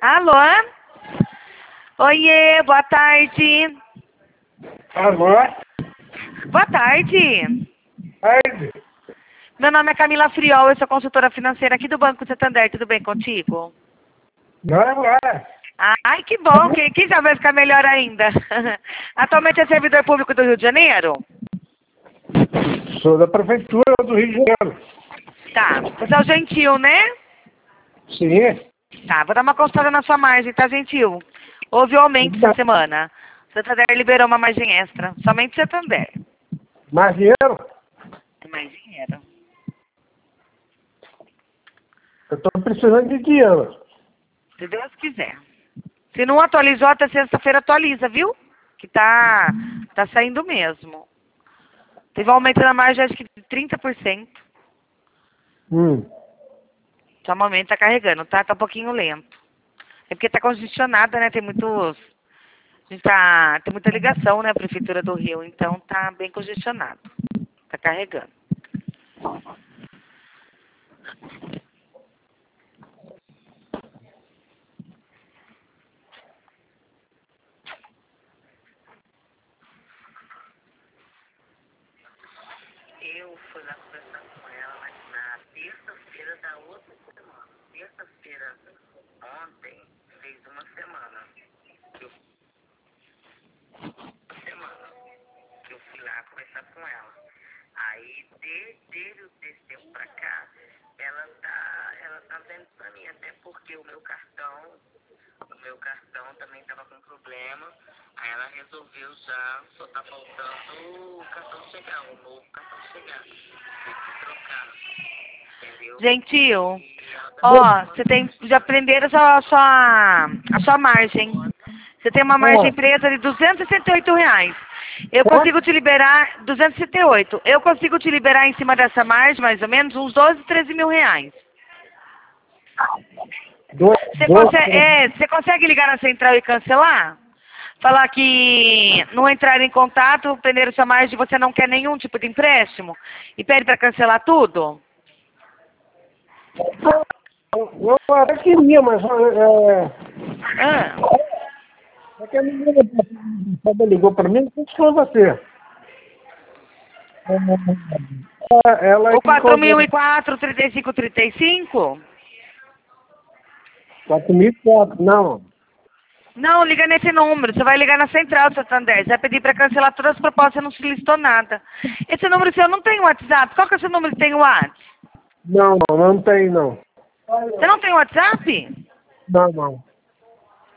Alô? Oiê, boa tarde. Alô? Boa tarde. Tarde. Meu nome é Camila Friol, eu sou consultora financeira aqui do Banco Santander. Tudo bem contigo? Não, lá. Ai, que bom, que já vai ficar melhor ainda. Atualmente é servidor público do Rio de Janeiro? Sou da Prefeitura do Rio de Janeiro. Tá, você é o Gentil, né? Sim. Tá, vou dar uma consultada na sua margem, tá, Gentil? Houve um aumento essa semana. Santander liberou uma margem extra, somente Santander. Mais dinheiro? É mais dinheiro. Eu estou precisando de dinheiro. Se Deus quiser. Se não atualizou, até sexta-feira atualiza, viu? Que tá saindo mesmo. Teve um aumento na margem, acho que de 30%. Só momento tá carregando, tá? Tá um pouquinho lento. É porque tá congestionada, né? Tem muitos... tem muita ligação, né? A Prefeitura do Rio. Então tá bem congestionado. Tá carregando. Eu fui lá conversar com ela na terça-feira da outra semana. Terça-feira, ontem, fez uma semana. Que eu fui lá conversar com ela. Aí, desde esse tempo pra cá, ela tá vendo pra mim, até porque o meu cartão também tava com problema. Aí ela resolveu já, só tá faltando o cartão chegar, o novo cartão chegar. Tem que trocar, entendeu? Gentil, ó, você tem, já prenderam a sua margem. Você tem uma margem presa de R$ 268. Eu consigo te liberar 268. Eu consigo te liberar em cima dessa margem, mais ou menos, uns 12, 13 mil reais. Você consegue ligar na central e cancelar? Falar que não entraram em contato, prenderam sua margem e você não quer nenhum tipo de empréstimo? E pede para cancelar tudo? Eu até queria, mas... É que a menina ligou para mim, não foi você. Ela O 4004, 3535? 4.004, não. Não, liga nesse número. Você vai ligar na central do Santander. Você vai pedir para cancelar todas as propostas, não se listou nada. Esse número seu não tem WhatsApp. Qual que é o seu número que tem WhatsApp? Não tem, não. Você não tem WhatsApp? Não.